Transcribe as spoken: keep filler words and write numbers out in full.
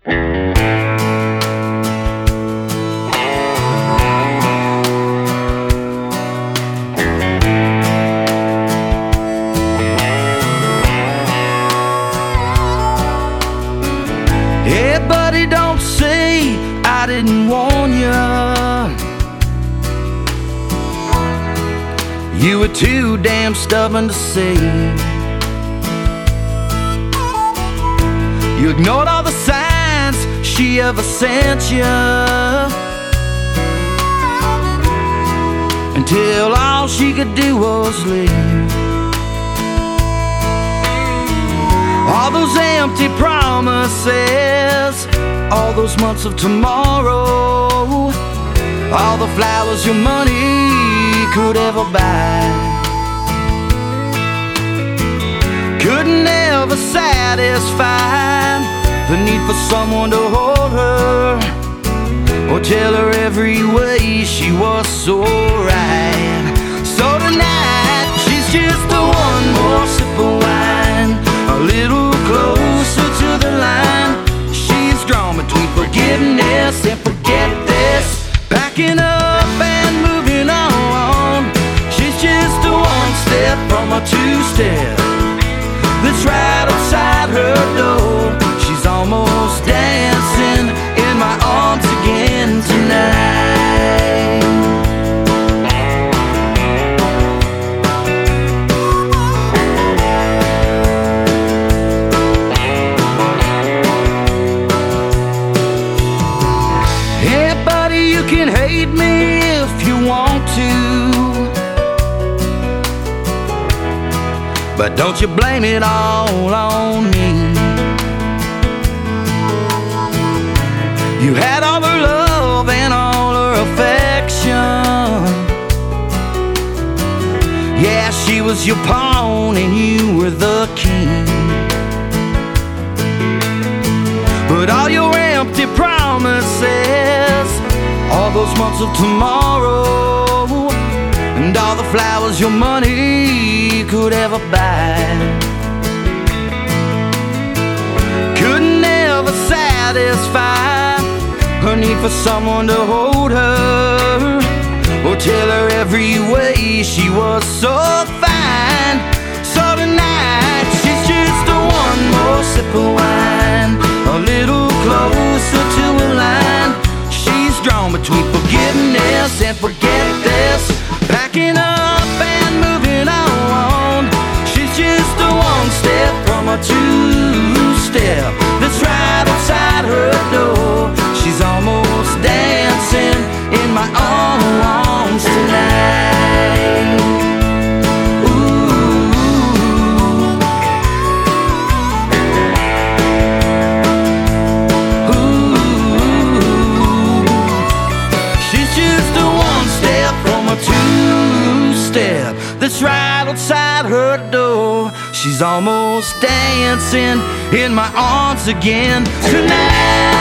Hey buddy, don't say I didn't warn ya. You were too damn stubborn to see. You ignored all the signs she ever sent you, until all she could do was leave. All those empty promises, all those months of tomorrow, all the flowers your money could ever buy, could never satisfy the need for someone to hold her, or tell her every way she was so right. So tonight she's just the one more sip of wine, a little closer to the line. She's drawn between forgiveness and forget this, packing up and moving on. She's just a one step from a two-step that's right outside her door. She's almost dancing in my arms again tonight. Hey buddy, you can hate me if you want to, but don't you blame it all on me. You had all her love and all her affection. Yeah, she was your pawn and you were the king. But all your empty promises, all those months of tomorrow, and all the flowers your money could ever buy, could never satisfy her need for someone to hold her, or tell her every way she was so fine. So tonight she's just a one more sip of wine, a little closer to a line. She's drawn between forgiveness and forget this, packing up and moving on. She's just a one step from a two-step that's right outside her door. She's almost dancing in my arms tonight. Ooh. Ooh. She's just a one step from a two-step that's right outside her door. She's almost dancing in my arms again tonight.